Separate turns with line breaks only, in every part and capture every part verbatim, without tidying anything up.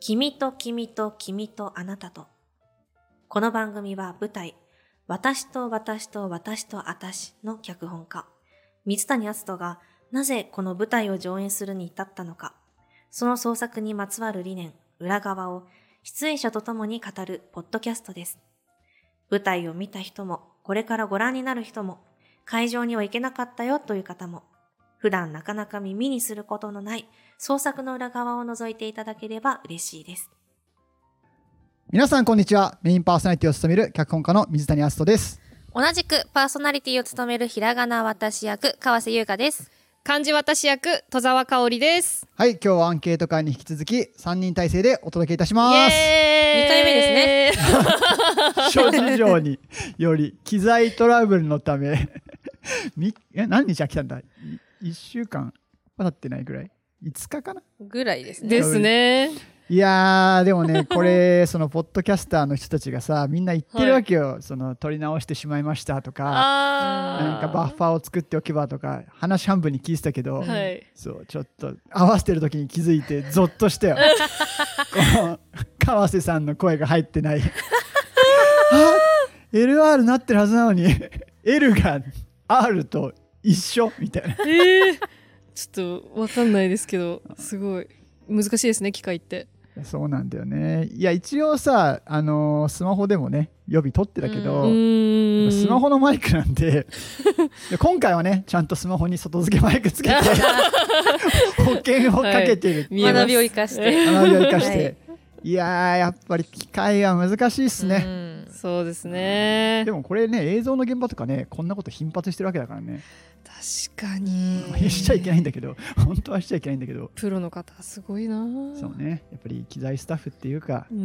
君と君と君とあなたと。この番組は舞台、私と私と私とあたしの脚本家、水谷篤人がなぜこの舞台を上演するに至ったのか、その創作にまつわる理念、裏側を出演者と共に語るポッドキャストです。舞台を見た人も、これからご覧になる人も、会場には行けなかったよという方も、普段なかなか耳にすることのない創作の裏側を覗いていただければ嬉しいです。
皆さんこんにちは。メインパーソナリティを務める脚本家の水谷篤人です。
同じくパーソナリティを務めるひらがな私役川瀬優香です。
漢字私役戸沢香織です。
はい、今日はアンケート会に引き続きさんにん体制でお届けいたします。
イエーイ
にかいめですね。
諸事情により機材トラブルのためみえ何日は来たんだ。いっしゅうかんは経ってないぐらい、いつかかな
ぐらいですね。
ですね。
いやーでもねこれそのポッドキャスターの人たちがさみんな言ってるわけよ、はい、その撮り直してしまいましたとか、なんかバッファーを作っておけばとか話半分に聞いてたけど、
はい、
そうちょっと合わせてる時に気づいてゾッとしたよこの川瀬さんの声が入ってないあ エルアール なってるはずなのにL が R と一緒みたいな、
えー、ちょっと分かんないですけどすごい難しいですね機械って。
そうなんだよね。いや一応さ、あのー、スマホでもね予備取ってたけど、スマホのマイクなんでで今回はねちゃんとスマホに外付けマイクつけて保険をかけてる、
はい、学びを生かして
学びを生かして、はい、いやーやっぱり機械は難しいっすね。
うん、そうですね。
でもこれね映像の現場とかねこんなこと頻発してるわけだからね。
確かに
しちゃいけないんだけど本当はしちゃいけないんだけど、
プロの方すごいな。
そうね、やっぱり機材スタッフっていうか、
うん、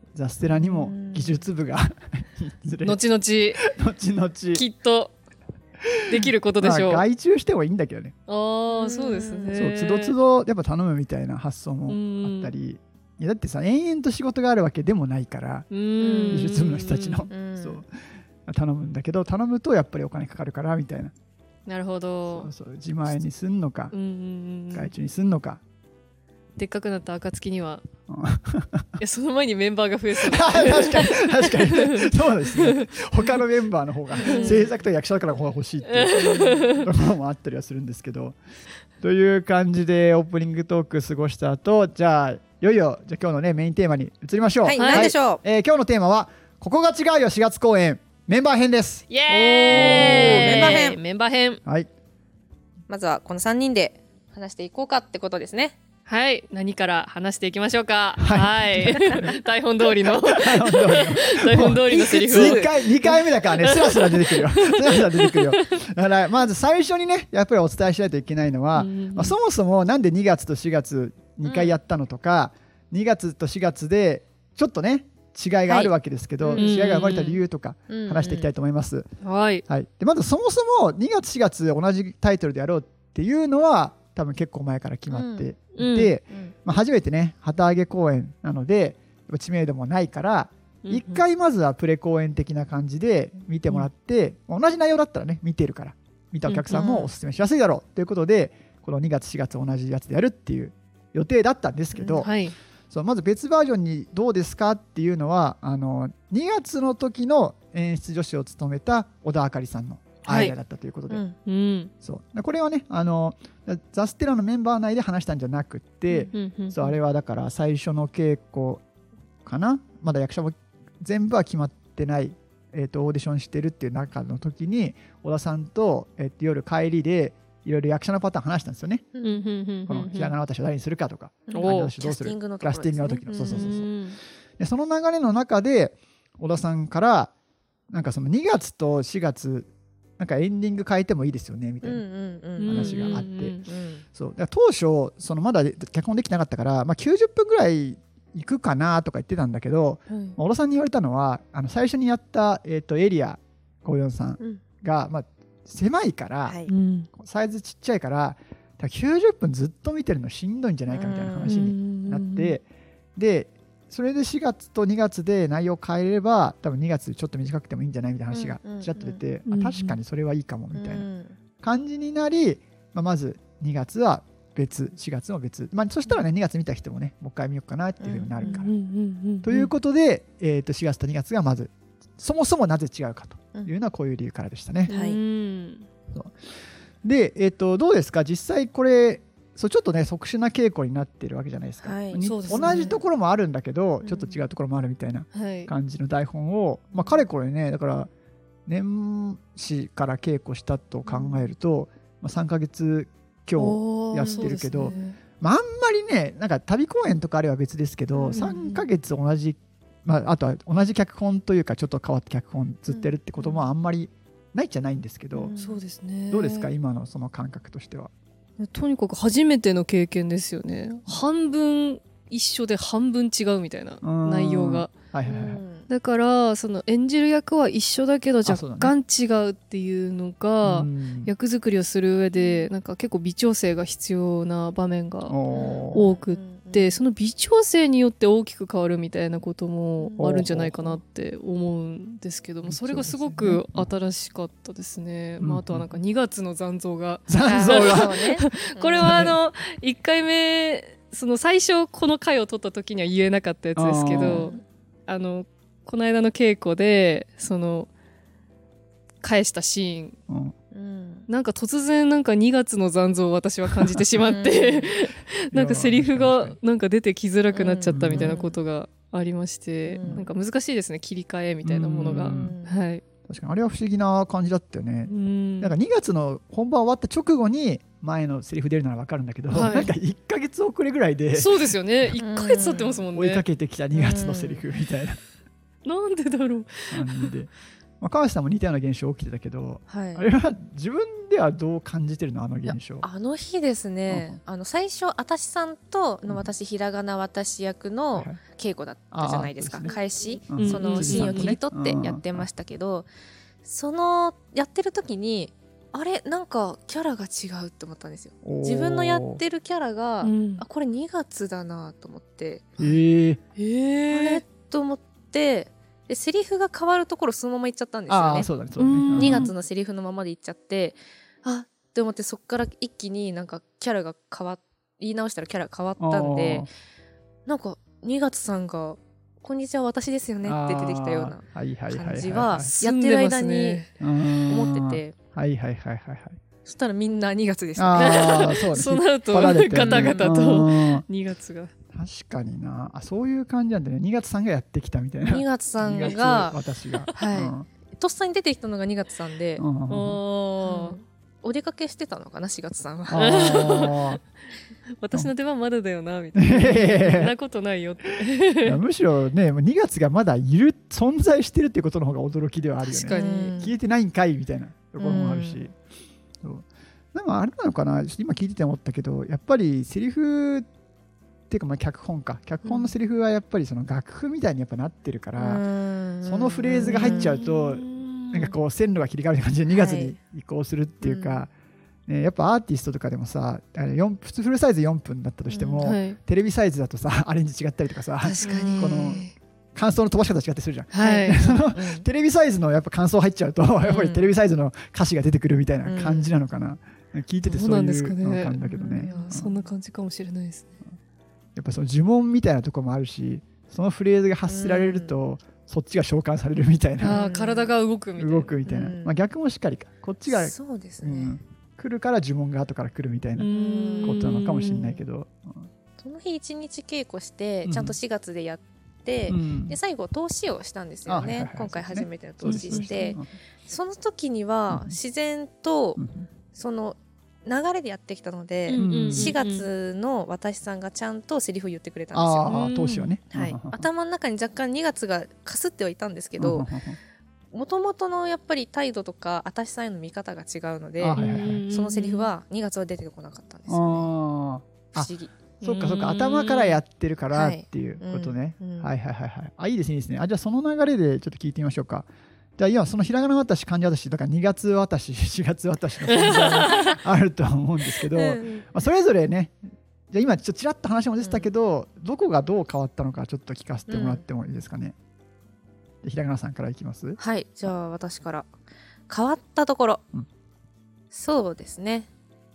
ザステラにも技術部が
後々
後々
きっとできることでしょう。
まあ、外注してもいいんだけどね。
ああそうですね。
そうつどつどやっぱ頼むみたいな発想もあったり、いやだってさ延々と仕事があるわけでもないから技術部の人たちのそう頼むんだけど、頼むとやっぱりお金かかるからみたいな。
なるほど。
そうそう自前にすんのか、
うんうんうん、
外注にすんのか。
でっかくなった暁には、うん、いやその前にメンバーが増えそう
確かに確かにそうですね。他のメンバーの方が制作と役者から方が欲しいっていうところもあったりはするんですけどという感じでオープニングトーク過ごした後、じゃあいよいよじゃあ今日のねメインテーマに移りましょう。
はい、はい、何でしょう、
えー、今日のテーマはここが違うよしがつ公演メンバー編です。
イエーイ
メンバー編
メンバー編、
はい、
まずはこのさんにんで話していこうかってことですね。
はい、何から話していきましょうか。
はい、
はい、台本通りの台本通りのセリフを
にかいにかいめだからねスラスラ出てくるよスラスラ出てくるよ。だからまず最初にねやっぱりお伝えしないといけないのは、まあ、そもそもなんでにがつとしがつにかいやったのとか、うん、にがつとしがつでちょっとね違いがあるわけですけど、はい、違いが生まれた理由とか話していきたいと思います、
うんうん、はい、
はい、でまずそもそもにがつしがつ同じタイトルでやろうっていうのは多分結構前から決まっていて、うんうんまあ、初めてね旗揚げ公演なので知名度もないから一、うん、回まずはプレ公演的な感じで見てもらって、うん、同じ内容だったらね見てるから見たお客さんもおすすめしやすいだろうということでこのにがつしがつ同じやつでやるっていう予定だったんですけど、
うんはい、
そうまず別バージョンにどうですかっていうのはあのにがつの時の演出助手を務めた小田あかりさんのアイデアだったということで、はいうん、そうこれはねあのザステラのメンバー内で話したんじゃなくて、うんうん、そうあれはだから最初の稽古かなまだ役者も全部は決まってない、えー、とオーディションしてるっていう中の時に小田さんと、えー、と夜帰りでいろいろ役者のパターン話したんですよね、うん、このひらがな私は誰にするかとか
キャスティングのところですね、
キャスティングの時のそうそうそうそうでその流れの中で小田さんからなんかそのにがつとしがつなんかエンディング変えてもいいですよねみたいな話があって、そうだから当初そのまだ脚本できてなかったから、まあ、きゅうじゅっぷんぐらい行くかなとか言ってたんだけど、うん、小田さんに言われたのはあの最初にやった、えー、とエリアごよんさんが、うんまあ、狭いから、はい、サイズちっちゃいからきゅうじゅっぷんずっと見てるのしんどいんじゃないかみたいな話になってでそれでしがつとにがつで内容を変えれば多分にがつちょっと短くてもいいんじゃないみたいな話がちらっと出て、うんうんうん、確かにそれはいいかもみたいな感じになり、まあ、まずにがつは別、しがつも別、まあ、そしたらねにがつ見た人もねもう一回見ようかなっていうふうになるから、
うんうんうんうん、
ということで、えー、としがつとにがつがまずそもそもなぜ違うかというのはこういう理由からでしたね、
はい、
そうで、えー、とどうですか実際これそうちょっとね特殊な傾向になってるわけじゃないですか、
はい
に
そうですね、
同じところもあるんだけど、
うん、
ちょっと違うところもあるみたいな
はい、
感じの台本を、まあ、かれこれねだから年始から稽古したと考えると、まあ、さんかげつ今日やってるけど、
ね、
まあ、あんまりねなんか旅公演とかあれば別ですけど、
うん、
さんかげつ同じ、まあ、あとは同じ脚本というかちょっと変わった脚本ずってるってこともあんまりないじゃないんですけど、
うん、
そうですね、
どうですか今のその感覚としては。
とにかく初めての経験ですよね。半分一緒で半分違うみたいな内容が、
はいはいはい、
だからその演じる役は一緒だけど若干違うっていうのが役作りをする上でなんか結構微調整が必要な場面が多くって、その微調整によって大きく変わるみたいなこともあるんじゃないかなって思うんですけども、それがすごく新しかったですね。まあ、あとはなんかにがつの残像が
残像が
これはあのいっかいめその最初この回を撮った時には言えなかったやつですけど、あのこの間の稽古でその返したシーン、うん、なんか突然なんかにがつの残像を私は感じてしまってなんかセリフがなんか出てきづらくなっちゃったみたいなことがありまして、うん、なんか難しいですね切り替えみたいなものが、うん、はい、
確かにあれは不思議な感じだったよね、うん、なんかにがつの本番終わった直後に前のセリフ出るなら分かるんだけど、はい、なんかいっかげつ遅れぐらいで
そうですよねいっかげつ経ってますもんね、
追いかけてきたにがつのセリフみたいな
なんでだろう
感じで、まあ、川瀬さんも似たような現象起きてたけど、
はい、
あれは自分ではどう感じてるのあの現象。
あの日ですね、うん、あの最初あたしさんとの私、うん、ひらがな私役の稽古だったじゃないですか、はいはい、開始、うん、そのシーンを切り取ってやってましたけど、うん、そのやってる時にあれなんかキャラが違うって思ったんですよ。自分のやってるキャラが、うん、あこれにがつだなと思って、
えー、
あれと思ってでセリフが変わるところそのままいっちゃったんですよね。
あそうだねそうだね
にがつのセリフのままでいっちゃってあって思ってそっから一気になんかキャラが変わっ言い直したらキャラが変わったんでなんかにがつさんがこんにちは私ですよねって出てきたような感じはやってる間に思ってて
はいはいはいはいはい
そしたらみんなにがつでしたね。
あそう
そうなるとガタガタとにがつが
確かになあそういう感じなんだね。にがつさんがやってきたみたいな。
にがつさんが
私が、
はい、うん、とっさに出てきたのがにがつさんで、うんうん、お出かけしてたのかなしがつさんは
私の出番まだだよなみたいなそんなことないよって
いやむしろねにがつがまだいる存在してるっていうことの方が驚きではあるよね。
確かに
消えてないんかいみたいなところもあるし、うん、そうでもあれなのかな今聞いてて思ったけどやっぱりセリフっていうかまあ脚本か脚本のセリフはやっぱりその楽譜みたいにやっぱなってるから、うん、そのフレーズが入っちゃうとなんかこう線路が切り替わる感じでにがつに移行するっていうか、はいね、やっぱアーティストとかでもさ普通フルサイズよんぷんだったとしても、うんはい、テレビサイズだとさアレンジ違ったりとかさ
確かに
この感想の飛ばし方違ってするじゃん、
はい、
そのテレビサイズのやっぱ感想入っちゃうとやっぱりテレビサイズの歌詞が出てくるみたいな感じなのかな、うん、聞いててそういうの感だけどね、
うん、そんな感じかもしれないですね。
やっぱその呪文みたいなところもあるしそのフレーズが発せられると、うん、そっちが召喚されるみたいな、
あ体が動くみたいな
動くみたいな、うんまあ、逆もしっかりかこっちが
そうですね、うん、
来るから呪文が後から来るみたいなことなのかもしれないけど、うん、
その日いちにち稽古してちゃんとしがつでやって、うん、で最後投資をしたんですよね、はいはいはい、今回初めての投資して、うん、その時には自然とその流れでやってきたので、うん、しがつの私さんがちゃんとセリフを言ってくれたんですよ。
あ投資はね、
はい、頭の中に若干にがつがかすってはいたんですけどもともとのやっぱり態度とか私さんへの見方が違うので、はいはいはい、そのセリフはにがつは出てこなかったんですよね。不思議。
そっかそっか頭からやってるからっていうことね、はい、うん、はいはいはいはいあいいですねいいですね。あじゃあその流れでちょっと聞いてみましょうか。じゃあ今そのひらがな私漢字私だからにがつ私しがつ私の存在があるとは思うんですけど、うんまあ、それぞれねじゃあ今ちょっとちらっと話も出てたけど、うん、どこがどう変わったのかちょっと聞かせてもらってもいいですかね、うん、ひらがなさんからいきます。
はいじゃあ私から変わったところ、うん、そうですね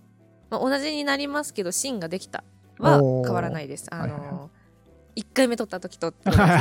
まあ、同じになりますけど芯ができたは変わらないです。あの、はいはいはい、いっかいめ取った時と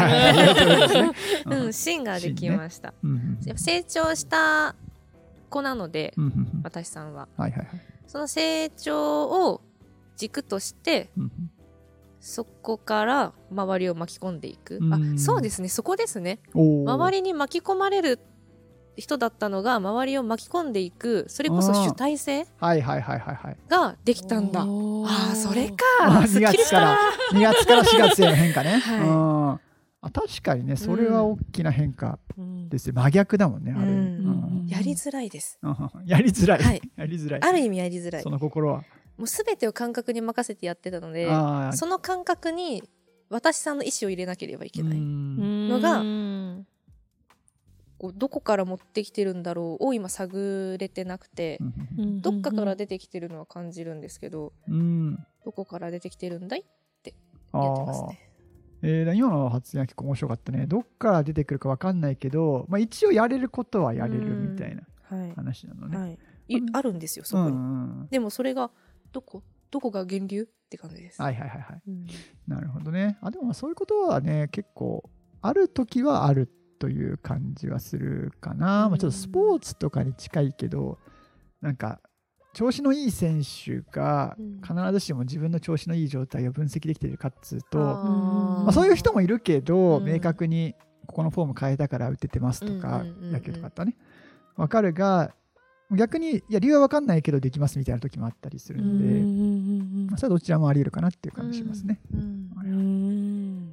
芯ができました、ね、うんうん、やっぱ成長した子なので、うんうん、私さんは、はいはいはい、その成長を軸として、うんうん、そこから周りを巻き込んでいく、うん、あ、そうですね、そこですね。周りに巻き込まれる人だったのが周りを巻き込んでいく、それこそ主体性ができたんだ。ああ、それか。
にがつからにがつからしがつへの変化ね、はい、うん、あ、確かにね、それは大きな変化ですよ、うん、真逆だもんね、あれ、うん
うん、やりづらいです、
うん、やりづらい、はい、やりづらい、
ある意味やりづらい。
その心は
もう全てを感覚に任せてやってたので、その感覚に私さんの意思を入れなければいけないのが、こうどこから持ってきてるんだろうを今探れてなくて、どっかから出てきてるのは感じるんですけど、うん、どこから出てきてるんだいってやってますね。
えー、今の発言は結構面白かったね。どっから出てくるか分かんないけど、まあ、一応やれることはやれるみたいな話なのね、はい、
いあるんですよそこに、うんうん、でもそれがどこどこが源流って感じです。
はいはいはいはい、うん、なるほどね。あ、でもそういうことはね、結構ある時はあるという感じはするかな、うん、まあ、ちょっとスポーツとかに近いけど、なんか調子のいい選手が必ずしも自分の調子のいい状態を分析できているかっつうと、うん、まあ、そういう人もいるけど、うん、明確にここのフォーム変えたから打ててますとか、うん、野球とかあったね、分かるが、逆にいや理由は分かんないけどできますみたいな時もあったりするんで、うん、まあ、それはどちらもあり得るかなっていう感じしますね、うんうん、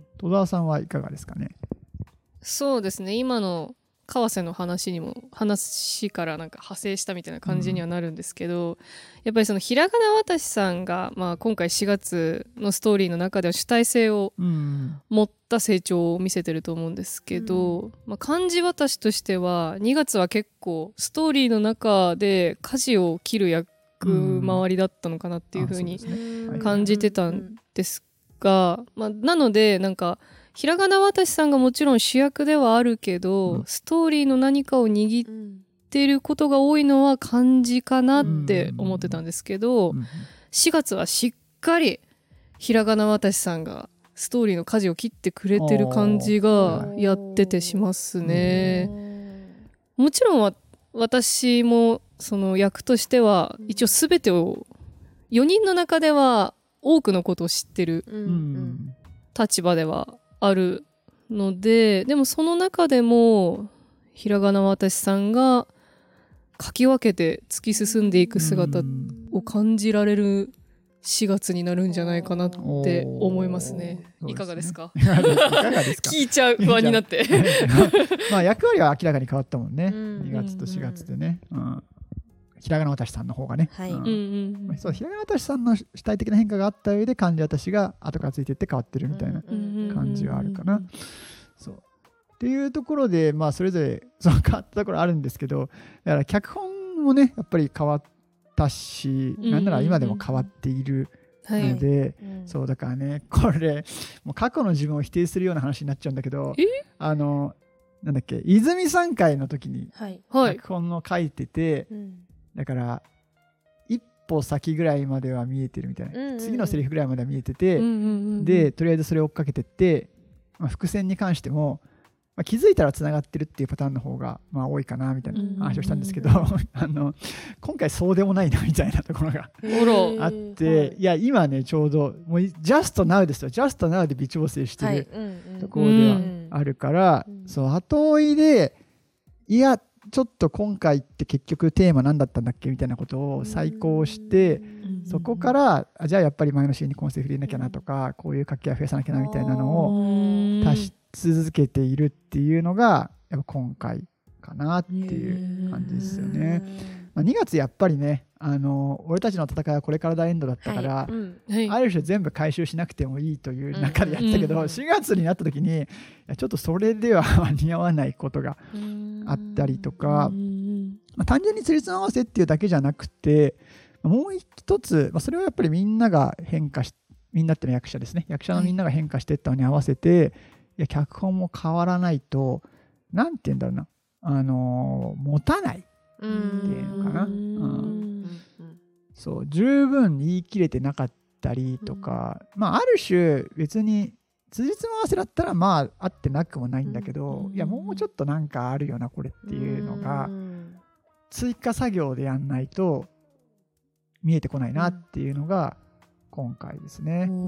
戸田さんはいかがですかね。
そうですね、今の川瀬の話にも話からなんか派生したみたいな感じにはなるんですけど、うん、やっぱりそのひらがなわたしさんが、まあ、今回しがつのストーリーの中では主体性を持った成長を見せてると思うんですけど、うん、まあ、漢字わたしとしてはにがつは結構ストーリーの中で舵を切る役回りだったのかなっていう風に感じてたんですが、まあ、なのでなんかひらがなわたしさんがもちろん主役ではあるけど、うん、ストーリーの何かを握ってることが多いのは漢字かなって思ってたんですけど、うんうん、しがつはしっかりひらがなわたしさんがストーリーの舵を切ってくれてる感じがやっててしますね。もちろんは私もその役としては一応全てをよにんの中では多くのことを知ってる立場ではあるので、でもその中でもひらがなわたしさんがかき分けて突き進んでいく姿を感じられるしがつになるんじゃないかなって思いますね。いかがですか？いかがですか？聞いちゃう不安になって
まあ役割は明らかに変わったもんね、にがつとしがつでね、うん、ひらがなわたしさんの方がね、はい、うんうん、そう、ひらがなわたしさんの主体的な変化があった上で漢字わたしが後からついていって変わってるみたいな感じはあるかな、うんうんうん、そうっていうところで、まあ、それぞれその変わったところあるんですけど、だから脚本もねやっぱり変わったし、うんうんうん、なんなら今でも変わっているので、はい、うん、そうだからね、これもう過去の自分を否定するような話になっちゃうんだけど、あのなんだっけ、泉さん会の時に脚本を書いてて、はいはい、だから一歩先ぐらいまでは見えてるみたいな、うんうんうん、次のセリフぐらいまでは見えてて、うんうんうん、でとりあえずそれを追っかけてって、まあ、伏線に関しても、まあ、気づいたらつながってるっていうパターンの方がまあ多いかなみたいな話をしたんですけど、うんうんうん、あの今回そうでもないなみたいなところがあって、いや今ねちょうどもうジャストナウですよ、ジャストナウで微調整してるところではあるから、はいうんうん、そう後追いでいやちょっと今回って結局テーマ何だったんだっけみたいなことを再考して、うん、そこからじゃあやっぱり前のシーンにこのセリフ入れなきゃなとか、こういう掛け合い増やさなきゃなみたいなのを足し続けているっていうのがやっぱ今回かなっていう感じですよね。まあ、にがつやっぱりね、あの俺たちの戦いはこれからだエンドだったから、はいうんはい、ある種全部回収しなくてもいいという中でやってたけど、うん、しがつになった時にいやちょっとそれでは間に合わないことがあったりとか、まあ、単純につりつま合わせっていうだけじゃなくて、もう一つ、まあ、それはやっぱりみんなが変化しみんなってのは役者ですね、役者のみんなが変化していったのに合わせて、はい、いや脚本も変わらないとなんて言うんだろうな、あのー、持たないっていうのかな、うんうん、 そう十分言い切れてなかったりとか、うん、まあある種別に辻褄合わせだったらまああってなくもないんだけど、うん、いやもうちょっとなんかあるよなこれっていうのが、うん、追加作業でやんないと見えてこないなっていうのが今回ですね。うん、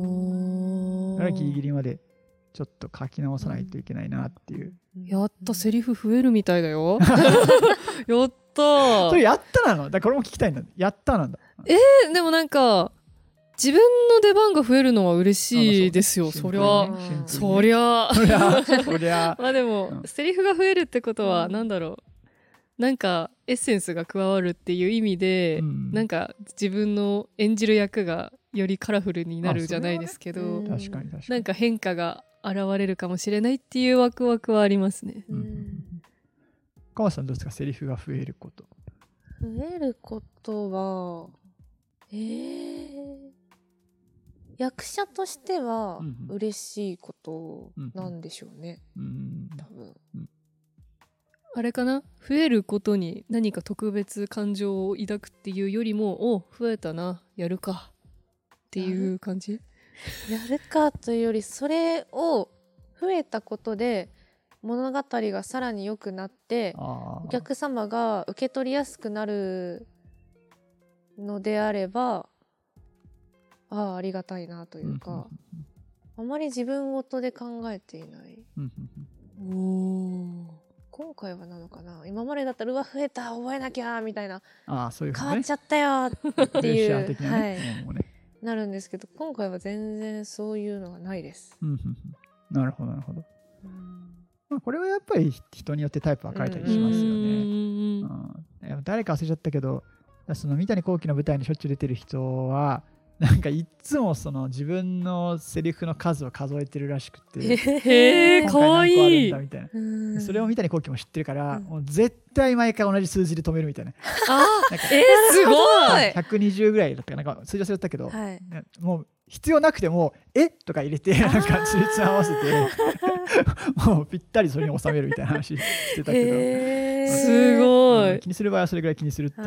だからギリギリまでちょっと書き直さないといけないなっていう。
やったセリフ増えるみたいだよ。やった
それやったなのだからこれも聞きたいんだ。やったなんだ。
えー、でもなんか自分の出番が増えるのは嬉しいですよ。そりゃそりゃ
そりゃ
まあでも、うん、セリフが増えるってことはなんだろう、なんかエッセンスが加わるっていう意味で、うん、なんか自分の演じる役がよりカラフルになるじゃないですけど、
ね、確かに確かに
なんか変化が現れるかもしれないっていうワクワクはありますね。うん、
川さんどうですか、セリフが増えること。
増えることはえー、役者としては嬉しいことなんでしょうね、うんうん、多分、うん、
あれかな、増えることに何か特別感情を抱くっていうよりも、お増えたなやるかっていう感じ。
やるかというより、それを増えたことで物語がさらに良くなってお客様が受け取りやすくなるのであれば、ああ、ありがたいなというか、あまり自分ごとで考えていない。お今回はなのかな、今までだったらうわ増えた覚えなきゃみたいな、
あそういう、ね、
変わっちゃったよっていう、
ね、
はい、
ね、
なるんですけど、今回は全然そういうのがないです。
なるほどなるほど、うん、まあ、これはやっぱり人によってタイプ分かれたりしますよね。うんうん、誰か忘れちゃったけど、その三谷幸喜の舞台にしょっちゅう出てる人はなんかいつもその自分のセリフの数を数えてるらしくて、
へー、かわいいみたい
な。それを三谷幸喜も知ってるから、うん、もう絶対毎回同じ数字で止めるみたいな。
あなんかえー、すごい
ひゃくにじゅうぐらいだったかなんか数字忘れたけど、はい、もう必要なくてもえとか入れてなんかつりつ合わせてもうぴったりそれに収めるみたいな話してたけど、
えー、すごい、
うん、気にする場合はそれぐらい気にするっていう、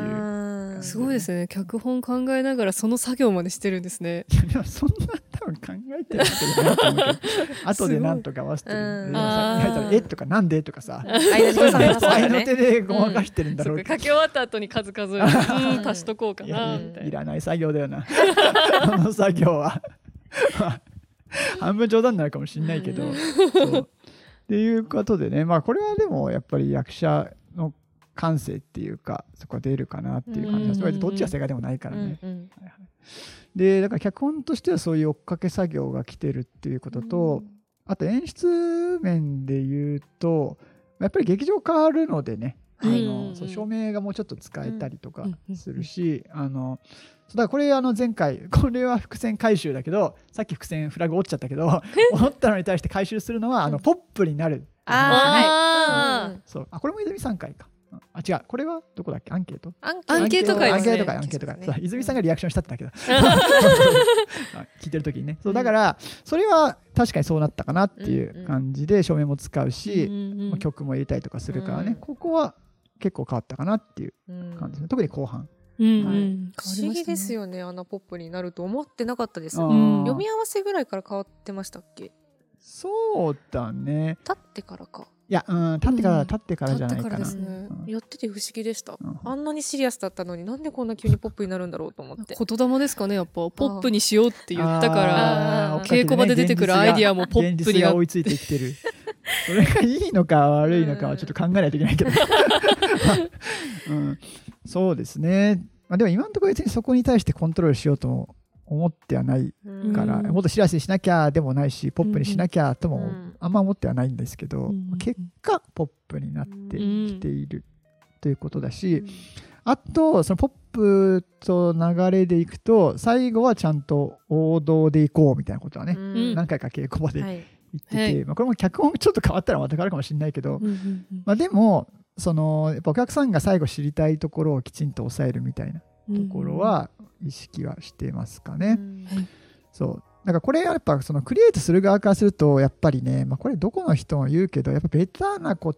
すごいですね。脚本考えながらその作業までしてるんですね。
いやでもそんな多分考えてるわけじゃないと思うけど後でなんとか合わせてる、うん、えとかなんでとかさ愛の手でごまかしてるんだろう、
うん、書き終わった後に数数えて、うん、足しとこうかなみたいな。
いらない作業だよなこの作業は半分冗談になるかもしれないけどそうっていうことでね、まあこれはでもやっぱり役者の感性っていうかそこは出るかなっていう感じです。うんうんうん、どっちが正解でもないからね、うんうんはいはい、でだから脚本としてはそういう追っかけ作業が来てるっていうことと、うん、あと演出面で言うとやっぱり劇場変わるのでね、あのそう照明がもうちょっと使えたりとかするし、うんうんうん、あのそうだからこれあの前回これは伏線回収だけどさっき伏線フラグ落ちちゃったけど思ったのに対して回収するのはあのポップになる、ね、
あ、
うん、そうあこれも泉さん回か、あ違うこれはどこだっけ、アンケート
アンケート会ですね。
アンケート会アンケート会、ね、泉さんがリアクションしたってだけど聞いてる時にね、そうだからそれは確かにそうなったかなっていう感じで照明も使うし、うんうん、曲も入れたりとかするからね、うん、ここは結構変わったかなっていう感じですね、特に後半。
うんはい、不思議ですよね、あのポップになると思ってなかったです。うん、読み合わせぐらいから変わってましたっけ。
そうだね、
立ってからか、
いや、うん、立ってから、うん、立ってからじゃないかな。です
ね、うん、やってて不思議でした、うん、あんなにシリアスだったのになんでこんな急にポップになるんだろうと思って。
言霊ですかね、やっぱポップにしようって言ったから稽古場で出てくるアイディアもポップに
現実が追いついてきてるそれがいいのか悪いのかはちょっと考えないといけないけど、うん、そうですね、まあ、でも今のところ別にそこに対してコントロールしようと思ってはないから、うん、もっとシリアスにしなきゃでもないしポップにしなきゃともあんま思ってはないんですけど、うん、結果ポップになってきているということだし、うん、あとそのポップと流れでいくと最後はちゃんと王道でいこうみたいなことはね、うん、何回か稽古場で言ってて、はいまあ、これも脚本ちょっと変わったらまた変わるかもしれないけど、うんまあ、でもそのやっぱお客さんが最後知りたいところをきちんと抑えるみたいなところは意識はしてますかね、うんはい、そうだからこれやっぱそのクリエイトする側からするとやっぱりね、まあ、これどこの人も言うけどやっぱベターなことって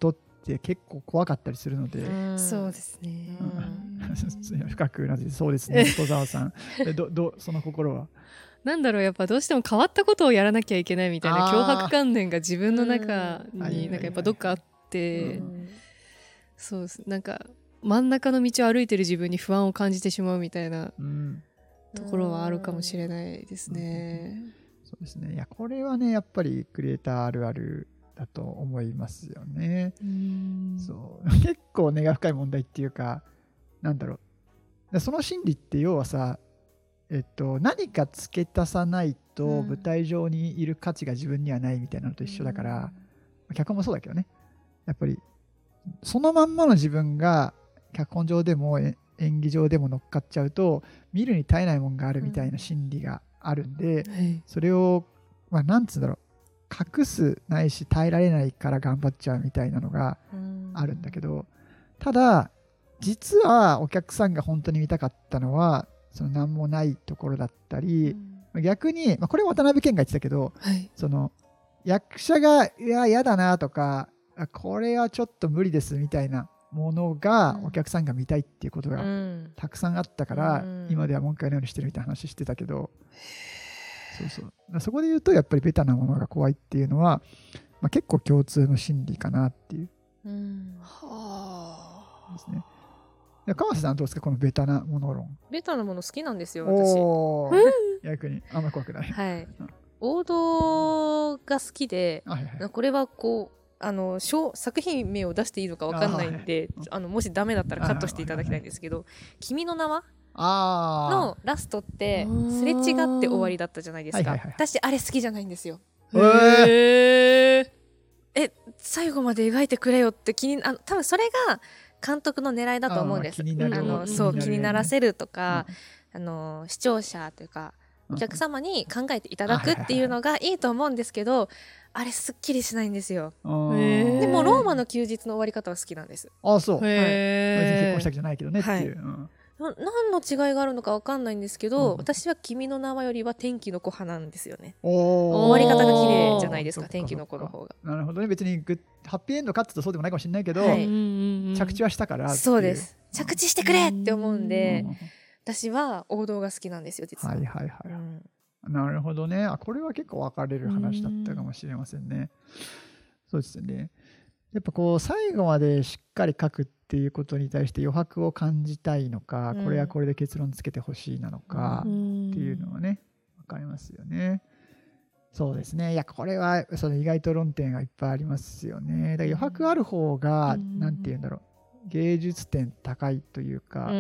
って結構怖かったりするので、
うん、
そうですね、
うん、深くなぜそうですね戸沢さんどどその心は
なんだろう、やっぱどうしても変わったことをやらなきゃいけないみたいな強迫観念が自分の中になんかやっぱどっかあって、そうです、なんか真ん中の道を歩いてる自分に不安を感じてしまうみたいなところはあるかもしれないですね、うんうん、
そうですね。いやこれはねやっぱりクリエイターあるあるだと思いますよね。うんそう結構根が深い問題っていうか、なんだろう、その心理って要はさ、えっと、何か付け足さないと舞台上にいる価値が自分にはないみたいなのと一緒だから、うん、脚本もそうだけどね、やっぱりそのまんまの自分が脚本上でも演技上でも乗っかっちゃうと見るに耐えないもんがあるみたいな心理があるんで、うんはい、それを、まあ、なんつうんだろう、隠すないし耐えられないから頑張っちゃうみたいなのがあるんだけど、ただ実はお客さんが本当に見たかったのはその何もないところだったり、うん、逆に、まあ、これ渡辺謙が言ってたけど、はい、その役者がいや嫌だなとかこれはちょっと無理ですみたいなものがお客さんが見たいっていうことがたくさんあったから、うん、今では文句のようにしてるみたいな話してたけど、そうそうそこで言うとやっぱりベタなものが怖いっていうのは、まあ、結構共通の心理かなっていう、うん、はあですね。川瀬さんどうですか、このベタなもの論。
ベタなもの好きなんですよ私。
逆にあんま怖くない、
はい、うん、王道が好きで、はいはい、これはこうあの作品名を出していいのか分かんないんで、あ、はい、あのもしダメだったらカットしていただきたいんですけど、君の名はのラストってすれ違って終わりだったじゃないですか、はいはいはい、私あれ好きじゃないんですよ。へー、え最後まで描いてくれよって気に、あの多分それが監督の狙いだと思うんです。気になる、あのそう気にならせるとか、うん、あの視聴者というかお客様に考えていただくっていうのがいいと思うんですけど、あれすっきりしないんですよ。でもローマの休日の終わり方は好きなんです。
ああそう、はい、別に結婚したわけじゃないけどねっていう、はい、うん、
な何の違いがあるのか分かんないんですけど、うん、私は君の名はよりは天気の子派なんですよね。終わり方が綺麗じゃないですか、天気の子の方が。
なるほどね。別にグッハッピーエンドかってとそうでもないかもしれないけど、はい、着地はしたからっていう。
そうです、着地してくれって思うんで、うん、私は王道が好きなんですよ実は。
はいはいはい、うん、なるほどね。あこれは結構分かれる話だったかもしれませんね。そうですね。やっぱこう最後までしっかり書くっていうことに対して余白を感じたいのか、うん、これはこれで結論つけてほしいなのかっていうのはね分かりますよね。そうですね。いやこれはその意外と論点がいっぱいありますよね。だから余白ある方がなんて言うんだろう、芸術点高いというか、うん、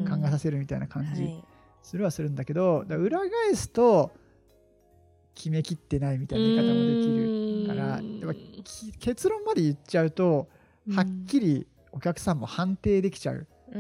考えさせるみたいな感じするはするんだけど、だから裏返すと決めきってないみたいな言い方もできるから、やっぱ結論まで言っちゃうとはっきりお客さんも判定できちゃうから、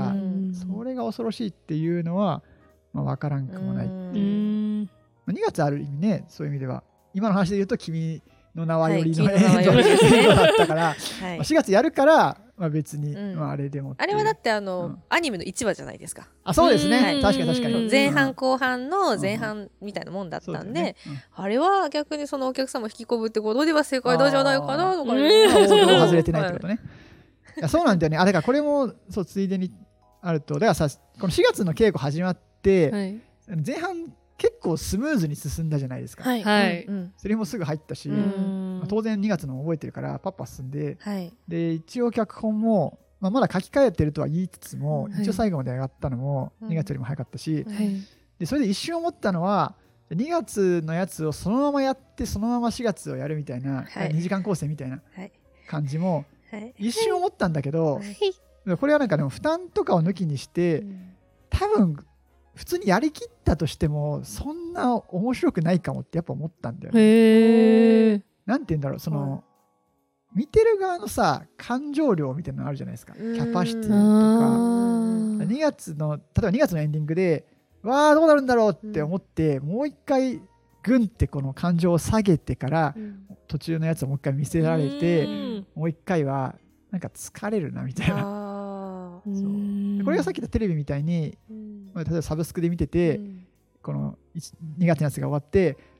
それが恐ろしいっていうのは、まあ、分からんくもないっていう。にがつある意味ね、そういう意味では今の話で言うと君の名はよりのエンドだったから、はい、しがつやるから、まあ、別に、うんまあ、あれでも
あれはだってあの、うん、アニメのいちわじゃないですか。
あそうですね、はい、確かに確かに
前半後半の前半みたいなもんだったんで、うんねうん、あれは逆にそのお客様を引き込むってことでは正解だじゃないかなとかね、
外れてないってことね、はい、いやそうなんだよね。あだからこれもそうついでにあると、だからさこのしがつの稽古始まって、はい、前半結構スムーズに進んだじゃないですか。はい、うん、セリフもすぐ入ったし、まあ、当然にがつの覚えてるからパッパ進んで、はい、で一応脚本も、まあ、まだ書き換えてるとは言いつつも、はい、一応最後まで上がったのもにがつよりも早かったし、はい、でそれで一瞬思ったのはにがつのやつをそのままやってそのまましがつをやるみたいな、はい、にじかん構成みたいな感じも一瞬思ったんだけど、はい、これはなんかでも負担とかを抜きにして、うん、多分普通にやりきったとしてもそんな面白くないかもってやっぱ思ったんだよね。へー。なんて言うんだろう、その、うん、見てる側のさ感情量みたいなのあるじゃないですか、キャパシティとか。にがつの例えばにがつのエンディングでわーどうなるんだろうって思って、うん、もう一回グンってこの感情を下げてから、うん、途中のやつをもう一回見せられて、うん、もう一回はなんか疲れるなみたいな。そうこれがさっき言ったテレビみたいに、うん、例えばサブスクで見てて、うん、このにがつのやつが終わって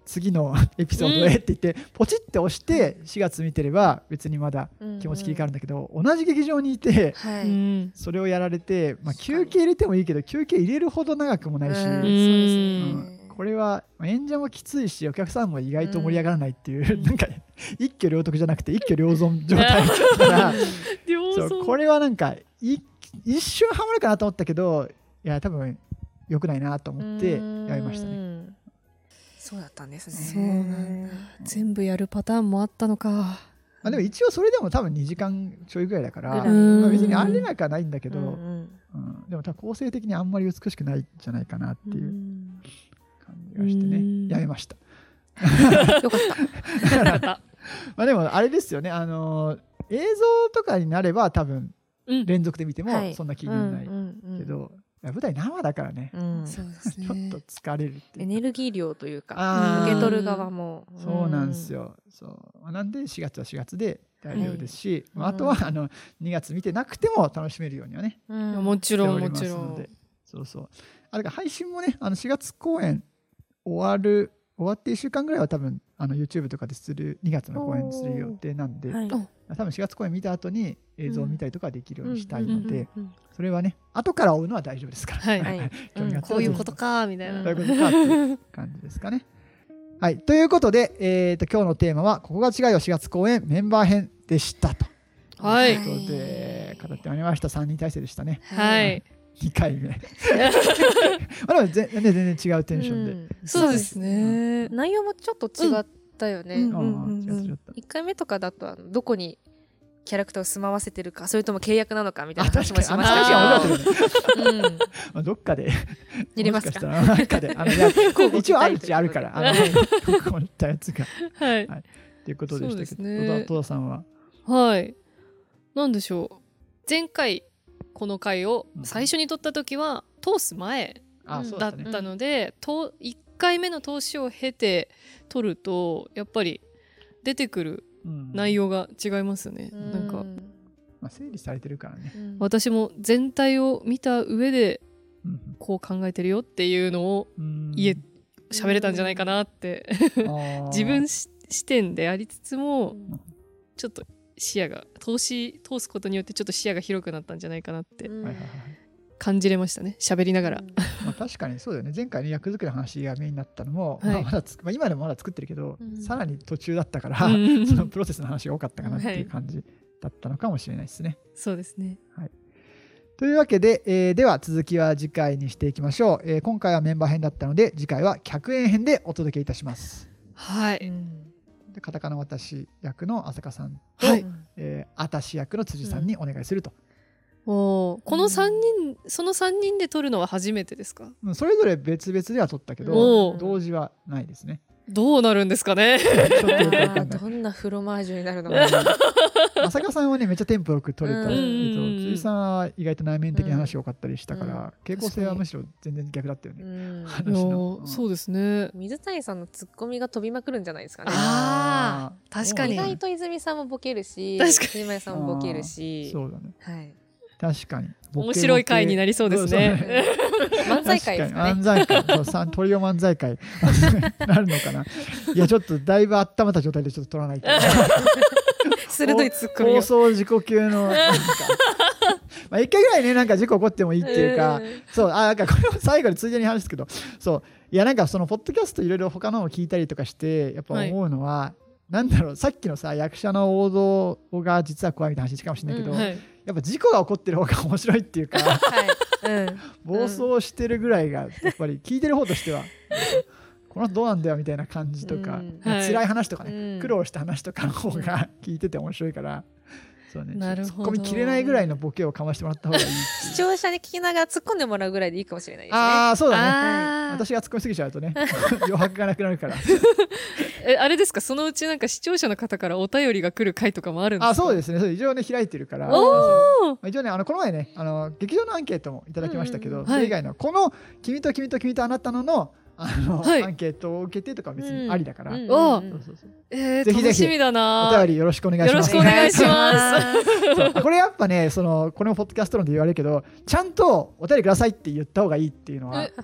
次のエピソードへって言ってポチって押してしがつ見てれば別にまだ気持ち切り替わるんだけど、同じ劇場にいてそれをやられて、まあ、休憩入れてもいいけど休憩入れるほど長くもないし、うんこれは演者もきついしお客さんも意外と盛り上がらないっていう、うん、なんか一挙両得じゃなくて一挙両損状態だからそうこれはなんかい一瞬ハマるかなと思ったけどいや多分良くないなと思ってやめましたね。
そうだったんですね。
そうなんだ。全部やるパターンもあったのか。
まあ、でも一応それでも多分にじかんちょいぐらいだから、まあ、別にありなくはないんだけど、うんうんうん、でも多分構成的にあんまり美しくないんじゃないかなっていう感じがしてねやめました。
よかった。
まあでもあれですよね、あのー、映像とかになれば多分連続で見てもそんな気分ないけど、舞台生だからね、うん、そうですねちょっと疲れるっていう
エネルギー量というか受け取る側も、
うん、そうなんですよ。そうなんでしがつはしがつで大丈夫ですし、はい、あとはあのにがつ見てなくても楽しめるようにはね、
うん、もちろんもちろん
そうそうあれか配信もねあのしがつ公演終わる終わっていっしゅうかんぐらいは多分あの YouTube とかでするにがつの公演する予定なんで、はい、多分しがつ公演見た後に映像を見たりとかできるようにしたいので、それはね後から追うのは大丈夫ですから、はいはい、
こういうことかみたいな
こういうことかっていう感じですかね。はい、ということで、えー、と今日のテーマはここが違うよしがつ公演メンバー編でしたと、
はい、
ということで語ってまいりました。さんにん体制でしたね。
はい、
にかいめまあでも全然、ね、全然違うテンションで、うん、
そうですね、
うん、内容もちょっと違ったよね。いっかいめとかだとどこにキャラクターを住まわせてるかそれとも契約なのかみたいな話もしましたけど、うんま
あ、どっかで
入れますか
どっかであのいや一応あるっちゃあるからあのこういったやつがはい、はい、っていうことでしたけど、ね、戸田さんは
はいなんでしょう前回この回を最初に撮った時は通す前だったので、といっかいめの通しを経て撮るとやっぱり出てくる内容が違いますよね、うん、なんか、
まあ、整理されてるからね、うん、
私も全体を見た上でこう考えてるよっていうのを言え喋れたんじゃないかなって自分視点でありつつもちょっと視野が通し通すことによってちょっと視野が広くなったんじゃないかなって感じれましたね喋りながら、うん
まあ、確かにそうだよね。前回の役作りの話がメインになったのも、はいまあまだつまあ、今でもまだ作ってるけど、うん、さらに途中だったから、うん、そのプロセスの話が多かったかなっていう感じだったのかもしれないですね、はい、
そうですね、
はい、というわけで、えー、では続きは次回にしていきましょう、えー、今回はメンバー編だったので次回は客演編でお届けいたします。
はい、うん
でカタカナ私役の浅香さんと、はいえー、あたし役の辻さんにお願いすると、
うん、おこのさんにん、うん、そのさんにんで撮るのは初めてですか？
うん、それぞれ別々では撮ったけど同時はないですね。
どうなるんですかね
どんなフロマージュになるのか
浅香さんはねめっちゃテンポよく撮れたけど辻さんは意外と内面的な話が多かったりしたから、うん、傾向性はむしろ全然逆だったよね、うん、話の、
うん、そうですね。
水谷さんのツッコミが飛びまくるんじゃないですかね。
ああ確かに
意外と泉さんもボケるし藤前さんもボケるし
そうだね、
はい
確かに
面白い回になりそうですね。
漫才会ですかね。
漫才会そうトリオ漫才会なるのかな。いやちょっとだいぶ温まった状態でちょっと撮らないと
鋭いツッコミを
放送事故級のなんかまあ一回ぐらいねなんか事故起こってもいいっていうか、えー、そうあなんかこれも最後についでに話すけどそういやなんかそのポッドキャストいろいろ他のを聞いたりとかしてやっぱ思うのは、はい、なんだろうさっきのさ役者の王道が実は怖いみたいな話かもしれないけど、うんはいやっぱ事故が起こってる方が面白いっていうか、はいうん、暴走してるぐらいがやっぱり聞いてる方としては、うん、この後どうなんだよみたいな感じとか、うん、辛い話とかね、はい、苦労した話とかの方が聞いてて面白いから、そうね、
なるほど。
ツッコミ切れないぐらいのボケをかましてもらった方がいい
視聴者に聞きながら突っ込んでもらうぐらいでいいかもしれないですね。
ああそうだね、はい、私が突っ込みすぎちゃうとね余白がなくなるから
えあれですかそのうちなんか視聴者の方からお便りが来る回とかもあるんですか？
あそうですねそれ一応ね開いてるから
お
一応ねあのこの前ねあの劇場のアンケートもいただきましたけど、うんうん、それ以外の、はい、この君と君と君とあなたののあの、はい、アンケートを受けてとか別にありだから、うんうんうん、そうそうそう
えー、ぜひぜひ楽しみだな。
お便りよろしくお願いします。
よろしくお願いします
これやっぱねそのこれもポッドキャスト論で言われるけどちゃんとお便りくださいって言った方がいいっていうのは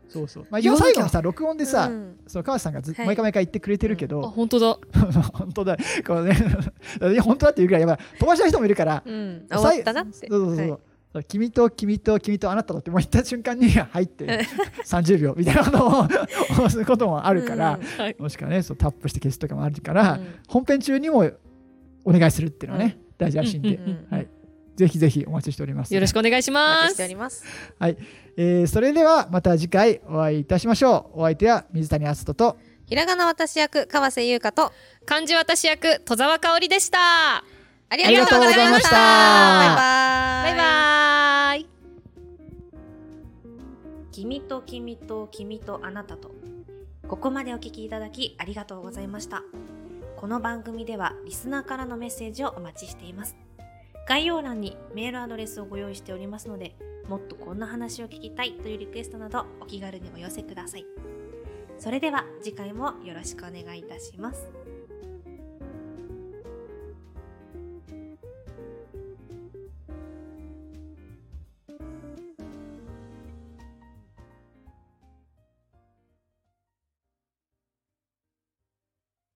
そうそう、まあ、一応最後のさ録音でさ、うん、その川瀬さんがず、はい、毎回毎回言ってくれてるけど、
うん、あ本当だ
本当だこのね本当だっていうぐらいやばい飛ばした人もいるから、
うん、終わったなって
そうそうそう、はい、君と君と君とあなたとってもう言った瞬間に入ってさんじゅうびょうみたいなことを押すこともあるから、うんはい、もしくはねそうタップして消すとかもあるから、うん、本編中にもお願いするっていうのはね、うん、大事らしいんで、うんうんうん、はい、ぜひぜひお待ちしております。
よろしくお願いします。お
待ちしております。
はい、えー、それではまた次回お会いいたしましょう。お相手は水谷篤人と
ひらがな私役川瀬優香と
漢字私役戸沢香織でした。あ
りがとうございました。バイバイ。バイバイ。君と君と君とあなたと、ここまでお聞きいただきありがとうございました。この番組ではリスナーからのメッセージをお待ちしています。概要欄にメールアドレスをご用意しておりますので、もっとこんな話を聞きたいというリクエストなどお気軽にお寄せください。それでは次回もよろしくお願いいたします。